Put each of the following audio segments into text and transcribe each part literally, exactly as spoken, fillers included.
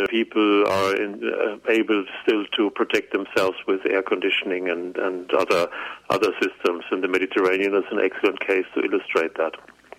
people are in, uh, able still to protect themselves with air conditioning and, and other other systems in the Mediterranean is an excellent case to illustrate that.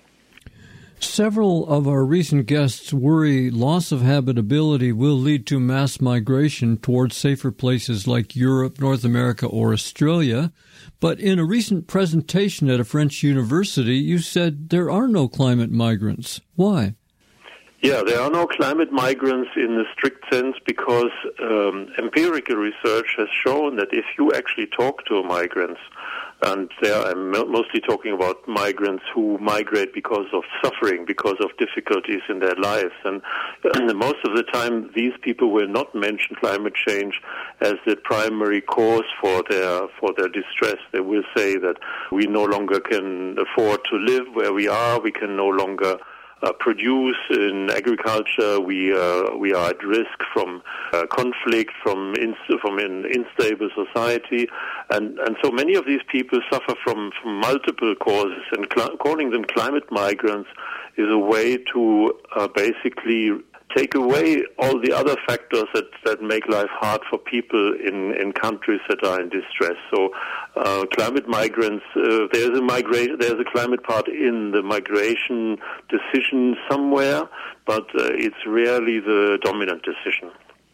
Several of our recent guests worry loss of habitability will lead to mass migration towards safer places like Europe, North America, or Australia. But in a recent presentation at a French university, you said there are no climate migrants. Why? Yeah, there are no climate migrants in the strict sense because um, empirical research has shown that if you actually talk to migrants, and there I'm mostly talking about migrants who migrate because of suffering, because of difficulties in their lives. And, and most of the time, these people will not mention climate change as the primary cause for their for their distress. They will say that we no longer can afford to live where we are. We can no longer Uh, produce in agriculture. We uh, we are at risk from uh, conflict, from inst- from an unstable society, and and so many of these people suffer from, from multiple causes. And cl- calling them climate migrants is a way to uh, basically take away all the other factors that, that make life hard for people in, in countries that are in distress. So, uh, climate migrants, uh, there's a migra- there's a climate part in the migration decision somewhere, but uh, it's rarely the dominant decision.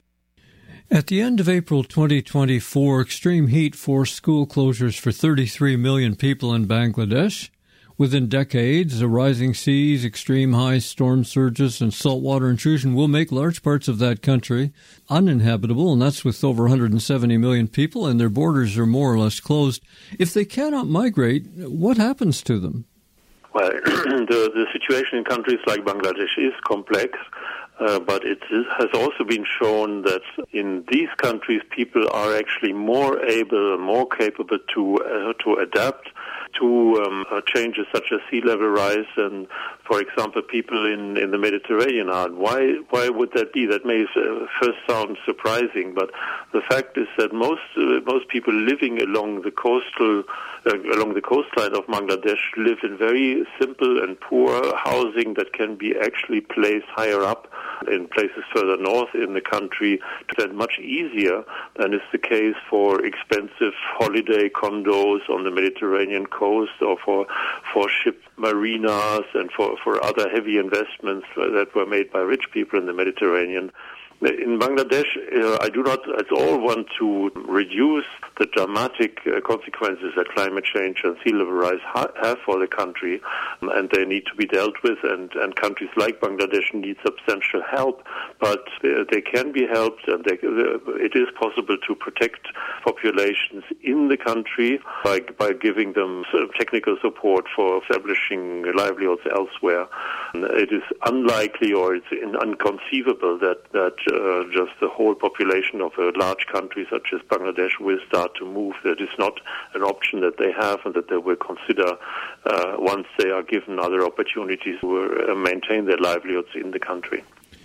At the end of April twenty twenty-four, extreme heat forced school closures for thirty-three million people in Bangladesh. Within decades, the rising seas, extreme high storm surges, and saltwater intrusion will make large parts of that country uninhabitable, and that's with over one hundred seventy million people, and their borders are more or less closed. If they cannot migrate, what happens to them? Well, the, the situation in countries like Bangladesh is complex, uh, but it is, has also been shown that in these countries, people are actually more able, more capable to uh, to adapt to um, uh, changes such as sea level rise, and, for example, people in, in the Mediterranean are. Why why would that be? That may uh, first sound surprising, but the fact is that most uh, most people living along the coastal uh, along the coastline of Bangladesh live in very simple and poor housing that can be actually placed higher up in places further north in the country. That's much easier than is the case for expensive holiday condos on the Mediterranean coast, or for for ship marinas, and for, for other heavy investments that were made by rich people in the Mediterranean. In Bangladesh, uh, I do not at all want to reduce the dramatic uh, consequences that climate change and sea level rise ha- have for the country, um, and they need to be dealt with, and, and countries like Bangladesh need substantial help, but uh, they can be helped, and they, uh, it is possible to protect populations in the country by, by giving them sort of technical support for establishing livelihoods elsewhere. And it is unlikely, or it's inconceivable that, that Uh, just the whole population of a large country such as Bangladesh will start to move. That is not an option that they have, and that they will consider uh, once they are given other opportunities to uh, maintain their livelihoods in the country.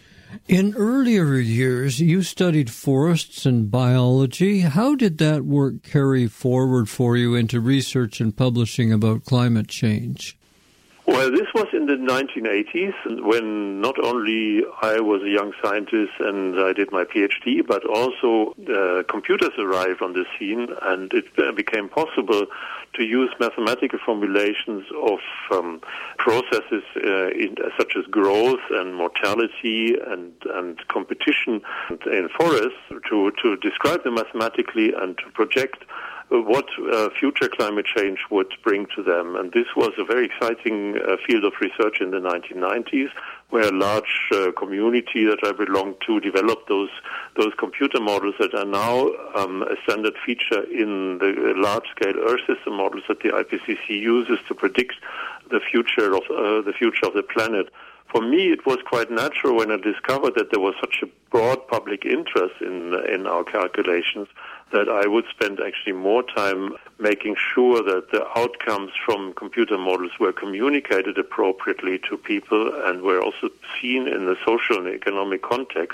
In earlier years, you studied forests and biology. How did that work carry forward for you into research and publishing about climate change? Well, this was in the nineteen eighties, when not only I was a young scientist and I did my PhD, but also uh, computers arrived on the scene, and it became possible to use mathematical formulations of um, processes uh, in, such as growth and mortality and, and competition in forests to, to describe them mathematically and to project what uh, future climate change would bring to them. And this was a very exciting uh, field of research in the nineteen nineties, where a large uh, community that I belonged to developed those those computer models that are now um, a standard feature in the large-scale Earth system models that the I P C C uses to predict the future of uh, the future of the planet. For me, it was quite natural when I discovered that there was such a broad public interest in in our calculations that I would spend actually more time making sure that the outcomes from computer models were communicated appropriately to people and were also seen in the social and economic context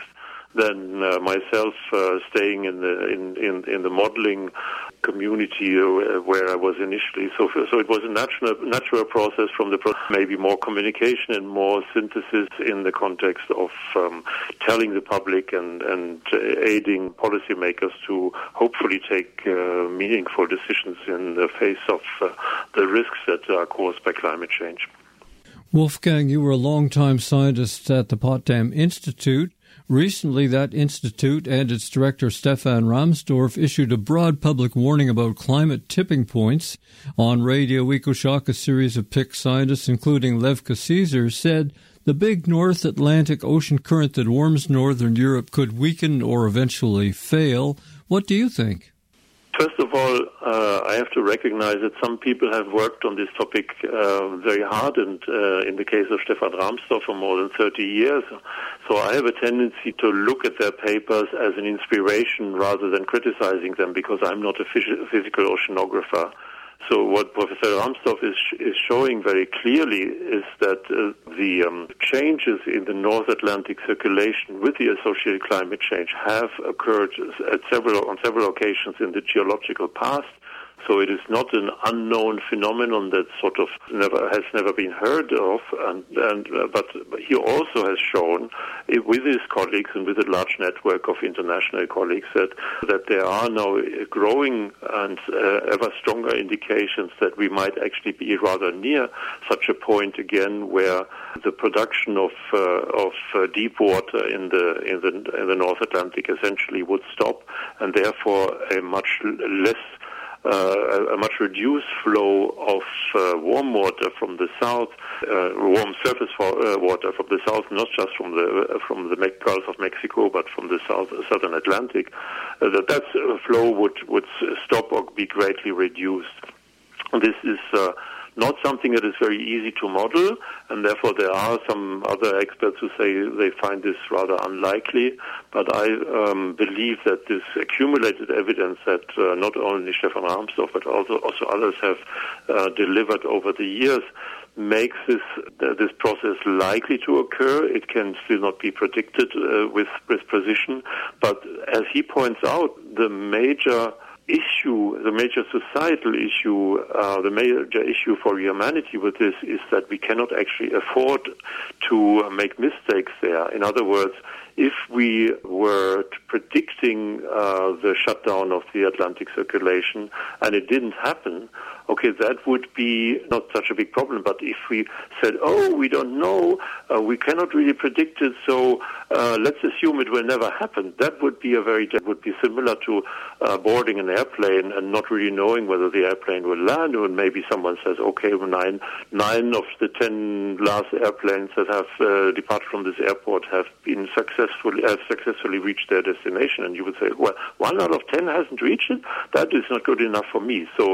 than uh, myself uh, staying in the in, in, in the modeling community uh, where I was initially. So so it was a natural natural process from the pro- maybe more communication and more synthesis in the context of um, telling the public and and uh, aiding policymakers to hopefully take uh, meaningful decisions in the face of uh, the risks that are caused by climate change. Wolfgang, you were a long-time scientist at the Potsdam Institute. Recently, that institute and its director, Stefan Rahmstorf, issued a broad public warning about climate tipping points. On Radio EcoShock, a series of P I C scientists, including Levka Caesar, said the big North Atlantic Ocean current that warms northern Europe could weaken or eventually fail. What do you think? First of all, uh, I have to recognize that some people have worked on this topic uh, very hard, and uh, in the case of Stefan Rahmstorf for more than thirty years. So I have a tendency to look at their papers as an inspiration rather than criticizing them, because I'm not a phys- physical oceanographer. So what Professor Rahmstorf is is showing very clearly is that uh, the um, changes in the North Atlantic circulation with the associated climate change have occurred at several on several occasions in the geological past. So it is not an unknown phenomenon that sort of never has never been heard of, and, and uh, but he also has shown, uh, with his colleagues and with a large network of international colleagues, that that there are now growing and uh, ever stronger indications that we might actually be rather near such a point again, where the production of uh, of uh, deep water in the in the in the North Atlantic essentially would stop, and therefore a much less Uh, a much reduced flow of uh, warm water from the south, uh, warm surface for, uh, water from the south, not just from the uh, from the Gulf of Mexico, but from the south southern Atlantic. Uh, that that uh, flow would would stop or be greatly reduced. This is uh, not something that is very easy to model, and therefore there are some other experts who say they find this rather unlikely. But I um, believe that this accumulated evidence that uh, not only Stefan Rahmstorf but also, also others have uh, delivered over the years makes this uh, this process likely to occur. It can still not be predicted uh, with, with precision, but as he points out, the major issue, the major societal issue, uh, the major issue for humanity with this is that we cannot actually afford to make mistakes there. In other words, if we were predicting uh, the shutdown of the Atlantic circulation and it didn't happen, okay, that would be not such a big problem. But if we said, oh, we don't know, uh, we cannot really predict it, so uh, let's assume it will never happen, that would be a very, that would be similar to uh, boarding an airplane and not really knowing whether the airplane will land, or maybe someone says, okay, nine, nine of the ten last airplanes that have uh, departed from this airport have been successfully, have successfully reached their destination, and you would say, well, one out of ten hasn't reached it? That is not good enough for me. So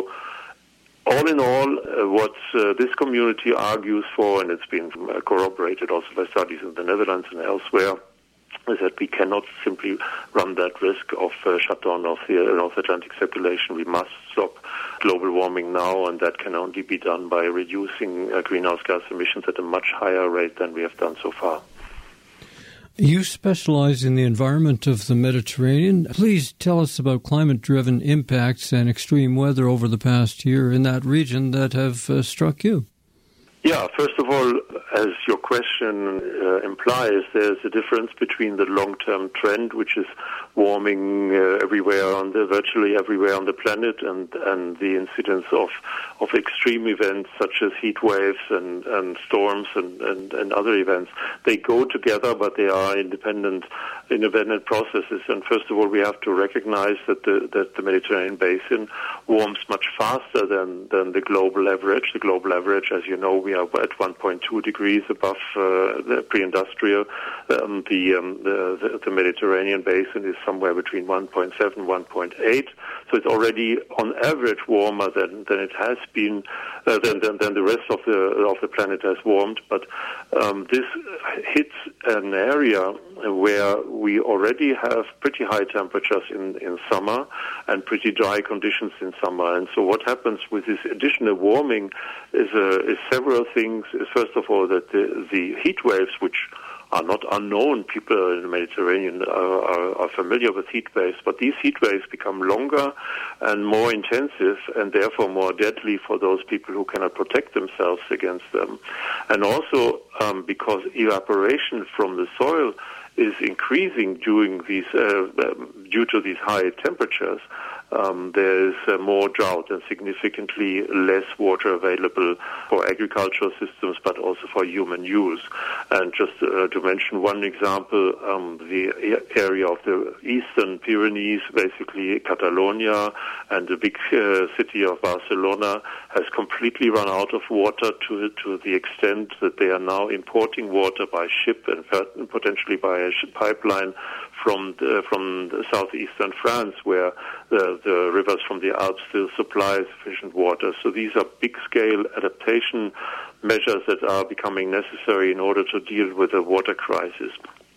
all in all, uh, what uh, this community argues for, and it's been uh, corroborated also by studies in the Netherlands and elsewhere, is that we cannot simply run that risk of uh, shutdown of the North Atlantic circulation. We must stop global warming now, and that can only be done by reducing uh, greenhouse gas emissions at a much higher rate than we have done so far. You specialize in the environment of the Mediterranean. Please tell us about climate-driven impacts and extreme weather over the past year in that region that have uh, struck you. Yeah, first of all, as your question uh, implies, there's a difference between the long-term trend, which is warming uh, everywhere on the virtually everywhere on the planet, and, and the incidence of of extreme events such as heat waves and, and storms and, and, and other events. They go together, but they are independent independent processes. And first of all, we have to recognize that the that the Mediterranean basin warms much faster than, than the global average. The global average, as you know, we are at one point two degrees above uh, the pre-industrial. Um, the, um, the, the the Mediterranean basin is somewhere between one point seven, one point eight. So it's already on average warmer than, than it has been, uh, than, than than the rest of the of the planet has warmed. But um, this hits an area where we already have pretty high temperatures in, in summer and pretty dry conditions in summer. And so what happens with this additional warming is, uh, is several things. Is first of all that the, the heat waves, which are not unknown. People in the Mediterranean are, are, are familiar with heat waves, but these heat waves become longer and more intensive and therefore more deadly for those people who cannot protect themselves against them. And also um, because evaporation from the soil is increasing during these, uh, due to these high temperatures, Um, there is uh, more drought and significantly less water available for agricultural systems, but also for human use. And just uh, to mention one example, um, the area of the eastern Pyrenees, basically Catalonia, and the big uh, city of Barcelona has completely run out of water to to the extent that they are now importing water by ship and potentially by a pipeline from the, from the southeastern France, where the, the rivers from the Alps still supply sufficient water. So these are big-scale adaptation measures that are becoming necessary in order to deal with the water crisis.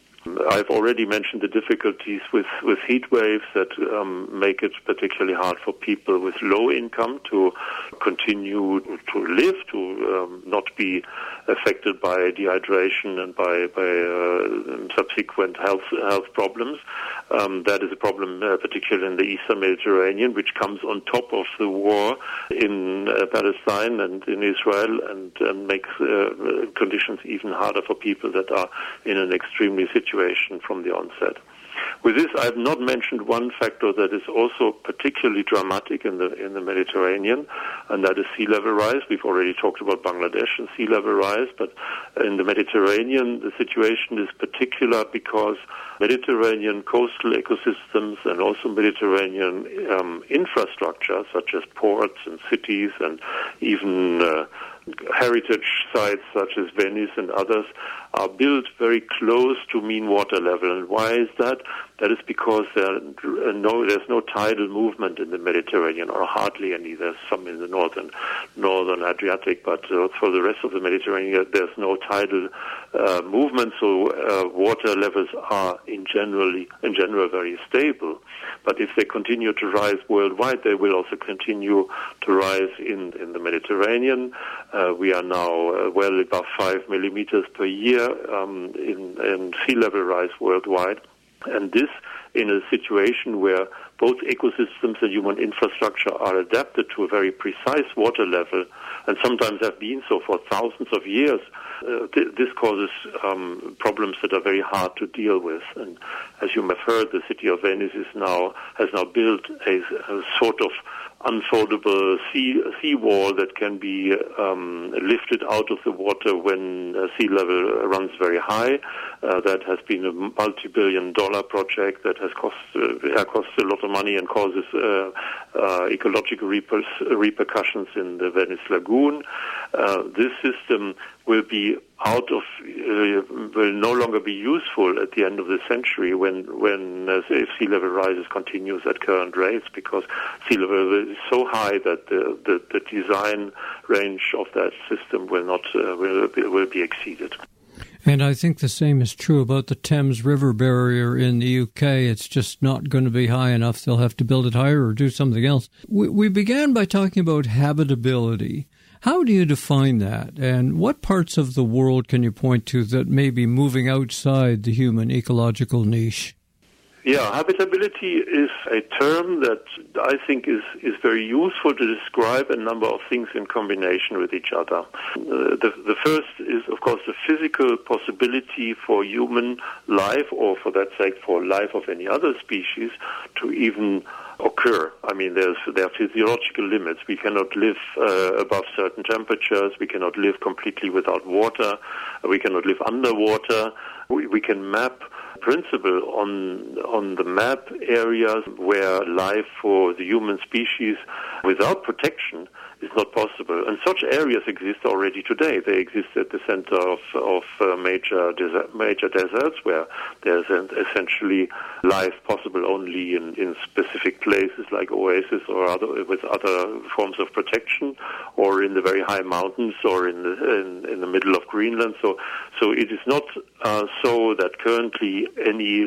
I've already mentioned the difficulties with, with heat waves that um, make it particularly hard for people with low income to continue to live, to um, not be affected by dehydration and by, by uh, subsequent health health problems. Um, that is a problem uh, particularly in the Eastern Mediterranean, which comes on top of the war in uh, Palestine and in Israel, and, and makes uh, conditions even harder for people that are in an extremely situation from the onset. With this, I have not mentioned one factor that is also particularly dramatic in the in the Mediterranean, and that is sea level rise. We've already talked about Bangladesh and sea level rise, but in the Mediterranean, the situation is particular because Mediterranean coastal ecosystems and also Mediterranean um, infrastructure, such as ports and cities and even uh, heritage sites such as Venice and others, are built very close to mean water level. And why is that? That is because there are no, there's no tidal movement in the Mediterranean, or hardly any. There's some in the northern northern Adriatic, but uh, for the rest of the Mediterranean, there's no tidal uh, movement. So uh, water levels are in generally in general very stable. But if they continue to rise worldwide, they will also continue to rise in in the Mediterranean. Uh, we are now uh, well above five millimeters per year um, in, in sea level rise worldwide. And this in a situation where both ecosystems and human infrastructure are adapted to a very precise water level, and sometimes have been so for thousands of years. Uh, th- this causes um, problems that are very hard to deal with. And as you may have heard, the city of Venice is now has now built a, a sort of unfoldable sea sea wall that can be um, lifted out of the water when uh, sea level runs very high. Uh, that has been a multi-billion dollar project that has cost uh, cost a lot of money and causes uh, uh, ecological reper- repercussions in the Venice Lagoon. Uh, this system will be out of uh, will no longer be useful at the end of the century when when uh, if sea level rises continues at current rates, because sea level is so high that the, the, the design range of that system will not uh, will be, will be exceeded. And I think the same is true about the Thames River barrier in the U K. It's just not going to be high enough. They'll have to build it higher or do something else. We, we began by talking about habitability. How do you define that? And what parts of the world can you point to that may be moving outside the human ecological niche? Yeah, habitability is a term that I think is, is very useful to describe a number of things in combination with each other. Uh, the, the first is, of course, the physical possibility for human life, or for that sake, for life of any other species, to even occur. I mean, there's there are physiological limits. We cannot live uh, above certain temperatures. We cannot live completely without water. We cannot live underwater. We, we can map principle on on the map areas where life for the human species without protection is not possible. And such areas exist already today. They exist at the center of, of uh, major desert, major deserts where there's an, essentially life possible only in, in specific places like oases or other, with other forms of protection, or in the very high mountains, or in the, in, in the middle of Greenland. So, so it is not uh, so that currently any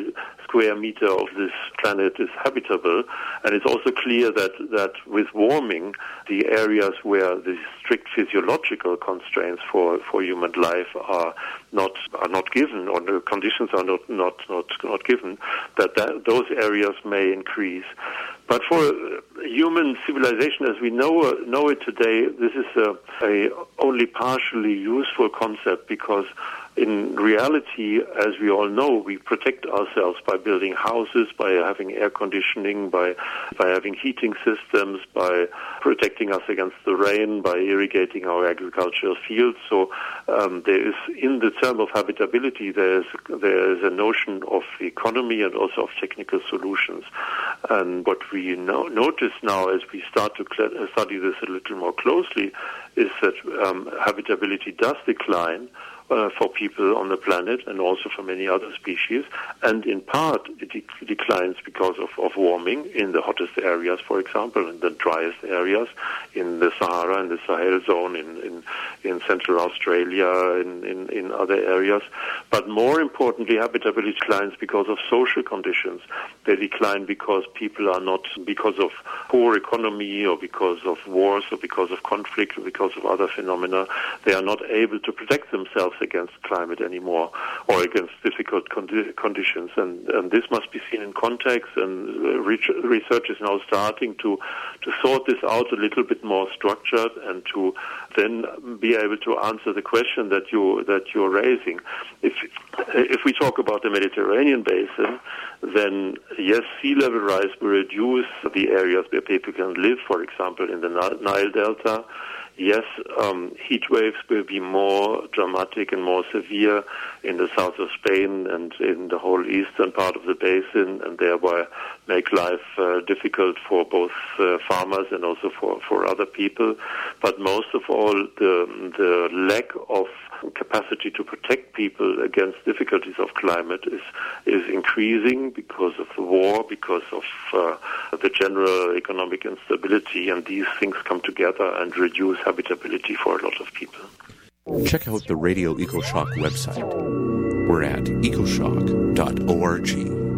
square meter of this planet is habitable. And it's also clear that, that with warming, the areas where the strict physiological constraints for, for human life are not are not given, or the conditions are not not not, not given, that, that those areas may increase. But for human civilization as we know know it today, this is a, a only partially useful concept, because in reality, as we all know, we protect ourselves by building houses, by having air conditioning, by by having heating systems, by protecting us against the rain, by irrigating our agricultural fields. So um, there is, in the term of habitability, there is there is a notion of economy and also of technical solutions. And what we no- notice now, as we start to cl- study this a little more closely, is that um, habitability does decline Uh, for people on the planet, and also for many other species, and in part it de- declines because of, of warming in the hottest areas, for example, in the driest areas, in the Sahara, in the Sahel zone, in, in, in Central Australia, in, in, in other areas. But more importantly, habitability declines because of social conditions. They decline because people are not, because of poor economy, or because of wars, or because of conflict, or because of other phenomena. They are not able to protect themselves against climate anymore, or against difficult condi- conditions. And, and this must be seen in context, and uh, re- research is now starting to, to sort this out a little bit more structured, and to then be able to answer the question that you that you're raising. If if we talk about the Mediterranean basin, then yes, sea level rise will reduce the areas where people can live, for example, in the Nile Delta. Yes, um, heat waves will be more dramatic and more severe in the south of Spain and in the whole eastern part of the basin, and thereby make life uh, difficult for both uh, farmers and also for, for other people. But most of all, the, the lack of capacity to protect people against difficulties of climate is is increasing because of the war, because of uh, the general economic instability, and these things come together and reduce habitability for a lot of people. Check out the Radio EcoShock website. We're at ecoshock dot org.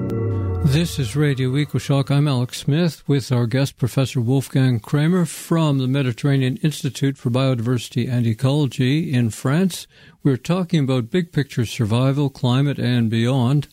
This is Radio EcoShock. I'm Alex Smith with our guest, Professor Wolfgang Kramer from the Mediterranean Institute for Biodiversity and Ecology in France. We're talking about big picture survival, climate, and beyond.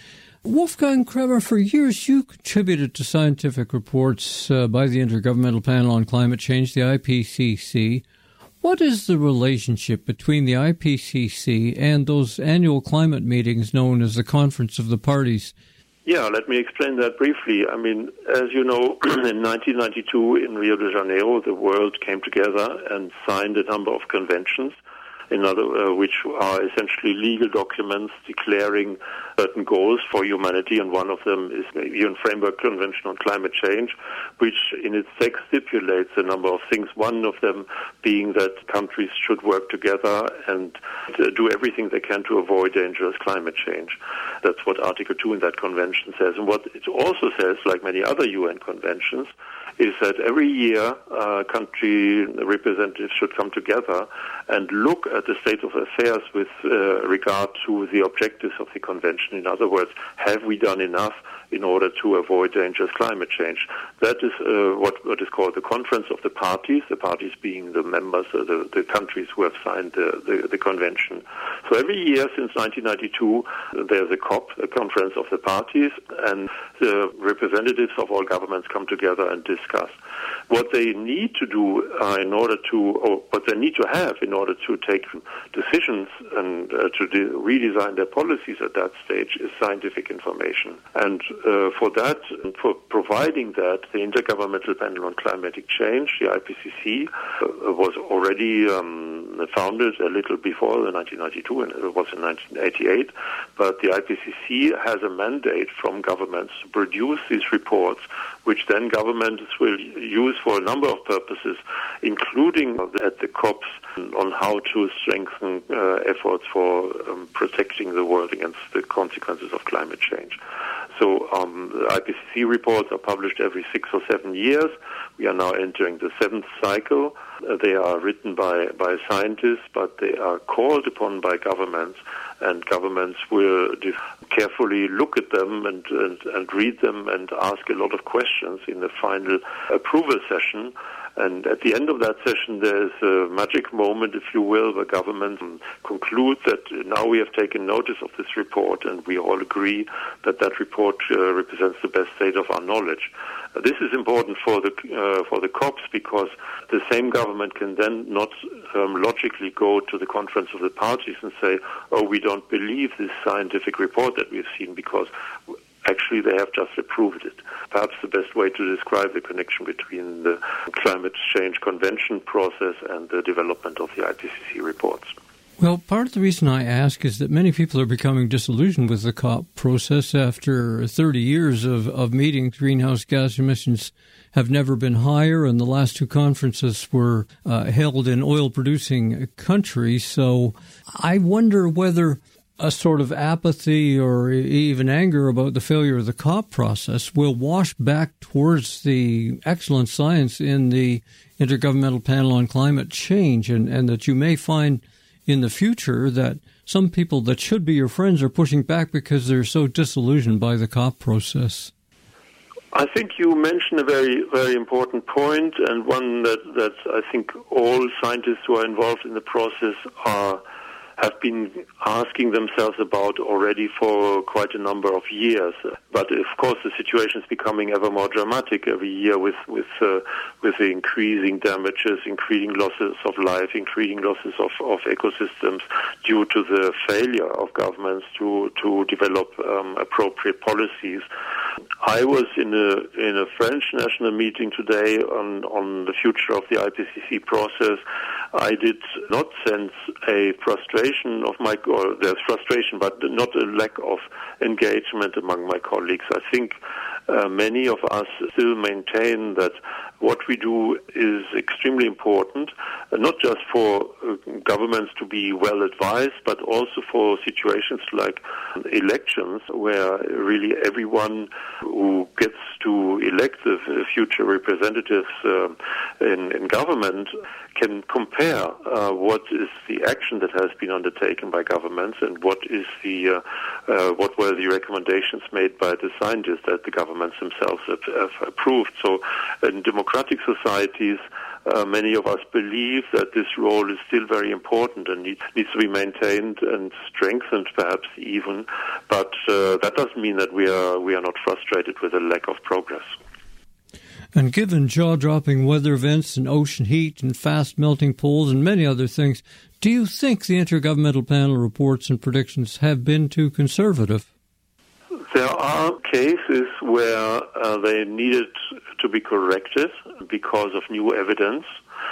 Wolfgang Kramer, for years you contributed to scientific reports uh, by the Intergovernmental Panel on Climate Change, the I P C C. What is the relationship between the I P C C and those annual climate meetings known as the Conference of the Parties? Yeah, let me explain that briefly. I mean, as you know, in nineteen ninety-two in Rio de Janeiro, the world came together and signed a number of conventions, in other, uh, which are essentially legal documents declaring certain goals for humanity, and one of them is the U N Framework Convention on Climate Change, which in its text stipulates a number of things, one of them being that countries should work together and uh, do everything they can to avoid dangerous climate change. That's what Article two in that convention says. And what it also says, like many other U N conventions, is that every year uh, country representatives should come together and look at the state of affairs with uh, regard to the objectives of the convention. In other words, have we done enough in order to avoid dangerous climate change? That is uh, what, what is called the Conference of the Parties, the parties being the members, uh, the, the countries who have signed the, the, the convention. So every year since nineteen ninety-two, there's a COP, a Conference of the Parties, and the representatives of all governments come together and discuss. What they need to do uh, in order to, or what they need to have in order to take decisions and uh, to de- redesign their policies at that stage is scientific information. And uh, for that, for providing that, the Intergovernmental Panel on Climatic Change, the I P C C, uh, was already um, founded a little before the nineteen ninety-two, and it was in nineteen eighty-eight. But the I P C C has a mandate from governments to produce these reports, which then governments will use for a number of purposes, including at the COPs on how to strengthen uh, efforts for um, protecting the world against the consequences of climate change. So um, the I P C C reports are published every six or seven years. We are now entering the seventh cycle. Uh, they are written by, by scientists, but they are called upon by governments, and governments will just carefully look at them and, and, and read them and ask a lot of questions in the final approval session. And at the end of that session, there is a magic moment, if you will, where government concludes that now we have taken notice of this report and we all agree that that report uh, represents the best state of our knowledge. Uh, this is important for the uh, for the COPs because the same government can then not um, logically go to the Conference of the Parties and say, oh, we don't believe this scientific report that we've seen because actually they have just approved it. Perhaps the best way to describe the connection between the Climate Change Convention process and the development of the I P C C reports. Well, part of the reason I ask is that many people are becoming disillusioned with the COP process after thirty years of, of meetings. Greenhouse gas emissions have never been higher, and the last two conferences were uh, held in oil-producing countries. So I wonder whether a sort of apathy or even anger about the failure of the COP process will wash back towards the excellent science in the Intergovernmental Panel on Climate Change, and, and that you may find in the future that some people that should be your friends are pushing back because they're so disillusioned by the COP process. I think you mentioned a very, very important point, and one that, that I think all scientists who are involved in the process are have been asking themselves about already for quite a number of years. But of course, the situation is becoming ever more dramatic every year with with uh, with the increasing damages, increasing losses of life, increasing losses of, of ecosystems due to the failure of governments to to develop um, appropriate policies. I was in a in a French national meeting today on on the future of the I P C C process. I did not sense a frustration of my, or there's frustration, but not a lack of engagement among my colleagues. I think uh, many of us still maintain that what we do is extremely important, uh, not just for uh, governments to be well advised, but also for situations like elections, where really everyone who gets to elect the future representatives uh, in, in government can compare uh, what is the action that has been undertaken by governments and what is the uh, uh, what were the recommendations made by the scientists that the governments themselves have, have approved. So, in democratic societies, uh, many of us believe that this role is still very important and needs needs to be maintained and strengthened, perhaps even. But uh, that doesn't mean that we are we are not frustrated with a lack of progress. And given jaw-dropping weather events and ocean heat and fast melting poles and many other things, do you think the Intergovernmental Panel reports and predictions have been too conservative? There are cases where uh, they needed to be corrected because of new evidence.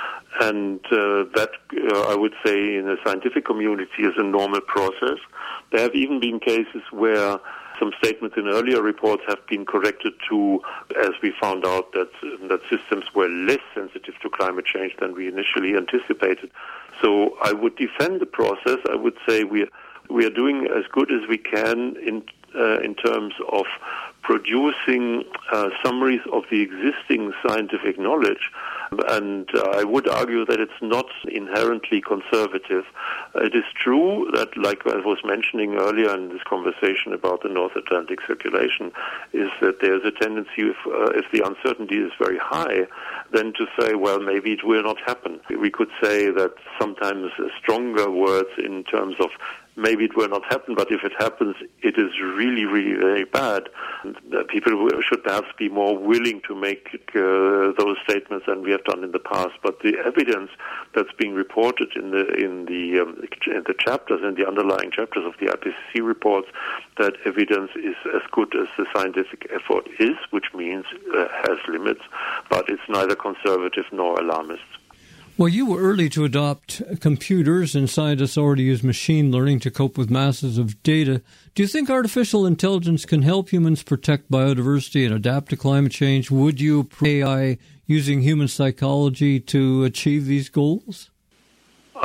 And uh, that, uh, I would say, in the scientific community is a normal process. There have even been cases where some statements in earlier reports have been corrected to, as we found out that that systems were less sensitive to climate change than we initially anticipated. So I would defend the process. I would say we are, we are doing as good as we can in uh, in terms of producing uh, summaries of the existing scientific knowledge. And uh, I would argue that it's not inherently conservative. Uh, it is true that, like I was mentioning earlier in this conversation about the North Atlantic circulation, is that there's a tendency, if, uh, if the uncertainty is very high, then to say, well, maybe it will not happen. We could say that sometimes stronger words in terms of maybe it will not happen, but if it happens, it is really, really very bad. And, uh, people should perhaps be more willing to make uh, those statements than we have done in the past. But the evidence that's being reported in the in the um, in the chapters and the underlying chapters of the I P C C reports, that evidence is as good as the scientific effort is, which means uh, has limits, but it's neither conservative nor alarmist. Well, you were early to adopt computers, and scientists already use machine learning to cope with masses of data. Do you think artificial intelligence can help humans protect biodiversity and adapt to climate change? Would you approve A I using human psychology to achieve these goals?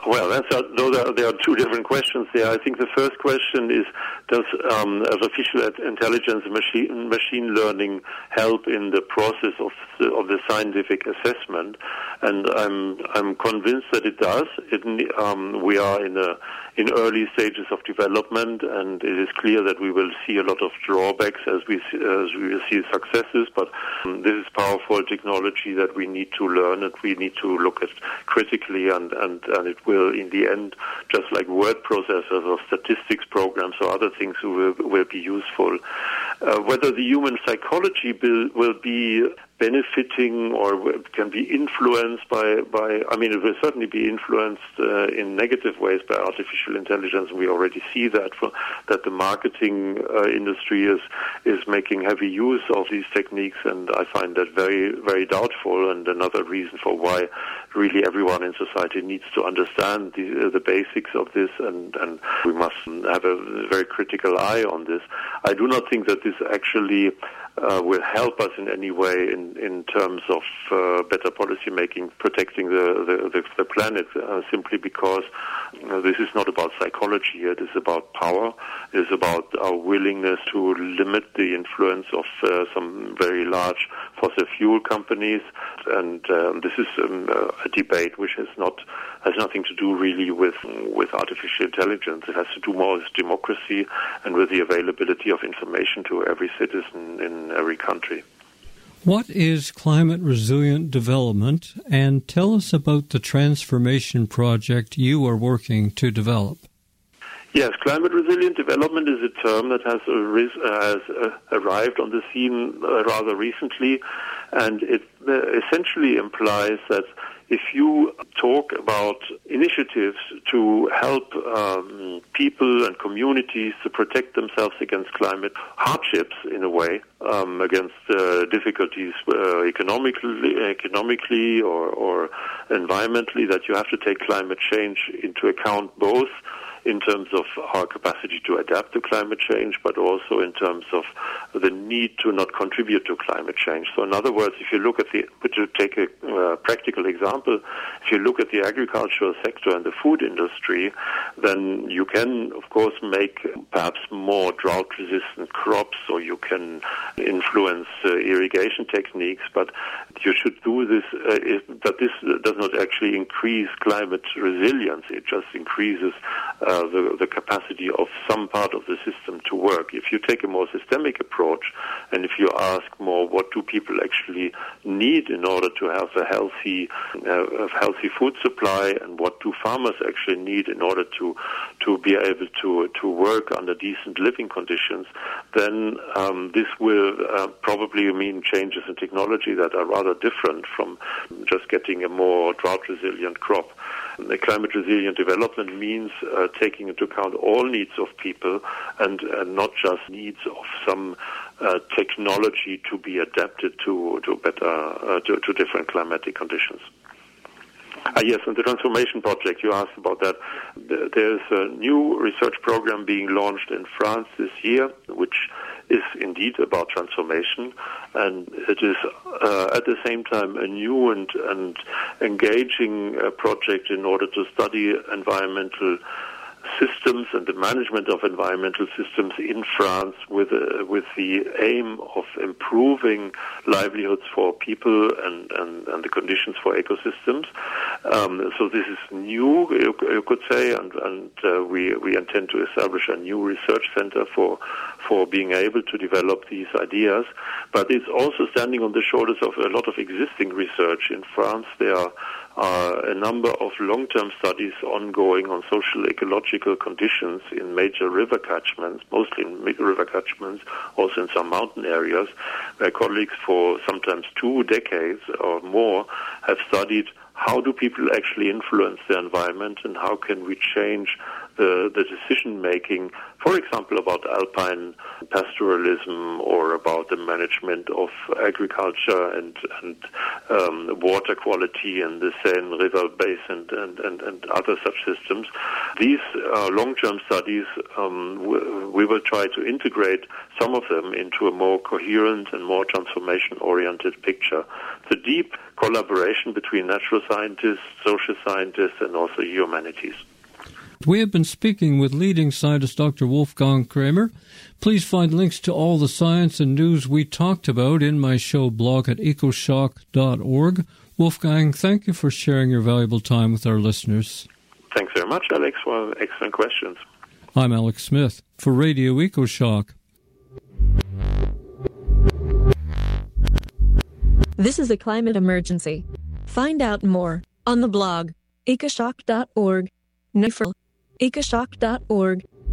Well, that's a, those are, there are two different questions there. I think the first question is, does um, artificial intelligence and machine, machine learning help in the process of the, of the scientific assessment? And I'm I'm convinced that it does. It, um, we are in a in early stages of development, and it is clear that we will see a lot of drawbacks as we see, as we will see successes. But um, this is powerful technology that we need to learn, and we need to look at critically, and, and, and it will, in the end, just like word processors or statistics programs or other things, will, will be useful. Uh, whether the human psychology will, will be benefiting or can be influenced by, by, I mean, it will certainly be influenced uh, in negative ways by artificial intelligence. We already see that, for, that the marketing uh, industry is, is making heavy use of these techniques, and I find that very, very doubtful, and another reason for why really everyone in society needs to understand the, uh, the basics of this, and, and we must have a very critical eye on this. I do not think that this actually Uh, will help us in any way in, in terms of uh, better policy making, protecting the, the, the, the planet, uh, simply because uh, this is not about psychology. It is about power. It is about our willingness to limit the influence of uh, some very large fossil fuel companies. And um, this is um, a debate which has not has nothing to do really with with artificial intelligence. It has to do more with democracy and with the availability of information to every citizen in every country. What is climate resilient development, and tell us about the transformation project you are working to develop? Yes, climate resilient development is a term that has, aris- uh, has uh, arrived on the scene uh, rather recently, and it uh, essentially implies that if you talk about initiatives to help um, people and communities to protect themselves against climate hardships, in a way, um, against uh, difficulties uh, economically, economically or, or environmentally, that you have to take climate change into account, both in terms of our capacity to adapt to climate change, but also in terms of the need to not contribute to climate change. So in other words, if you look at the, to take a uh, practical example, if you look at the agricultural sector and the food industry, then you can, of course, make perhaps more drought-resistant crops, or you can influence uh, irrigation techniques, but you should do this, uh, if, but this does not actually increase climate resilience. It just increases uh, Uh, the, the capacity of some part of the system to work. If you take a more systemic approach, and if you ask more, what do people actually need in order to have a healthy, uh, healthy food supply, and what do farmers actually need in order to to be able to to work under decent living conditions, then um, this will uh, probably mean changes in technology that are rather different from just getting a more drought-resilient crop. The climate resilient development means uh, taking into account all needs of people, and, and not just needs of some uh, technology to be adapted to to better uh, to, to different climatic conditions. Ah, yes, and the transformation project, you asked about that. There's a new research program being launched in France this year, which is indeed about transformation, and it is uh, at the same time a new and, and engaging uh, project in order to study environmental systems and the management of environmental systems in France, with uh, with the aim of improving livelihoods for people and, and, and the conditions for ecosystems. Um, so this is new, you, you could say, and, and uh, we, we intend to establish a new research center for for being able to develop these ideas. But it's also standing on the shoulders of a lot of existing research. In France, there are are a number of long-term studies ongoing on social ecological conditions in major river catchments, mostly in river catchments, also in some mountain areas, where colleagues for sometimes two decades or more have studied how do people actually influence the environment, and how can we change the, the decision-making, for example, about alpine pastoralism or about the management of agriculture and, and um, water quality in the Seine River basin and, and, and other such systems. These uh, long-term studies, um, w- we will try to integrate some of them into a more coherent and more transformation-oriented picture. The deep collaboration between natural scientists, social scientists, and also humanities. We have been speaking with leading scientist Doctor Wolfgang Kramer. Please find links to all the science and news we talked about in my show blog at ecoshock dot org. Wolfgang, thank you for sharing your valuable time with our listeners. Thanks very much, Alex, for excellent questions. I'm Alex Smith for Radio EcoShock. This is a climate emergency. Find out more on the blog ecoshock dot org. ecoshock dot org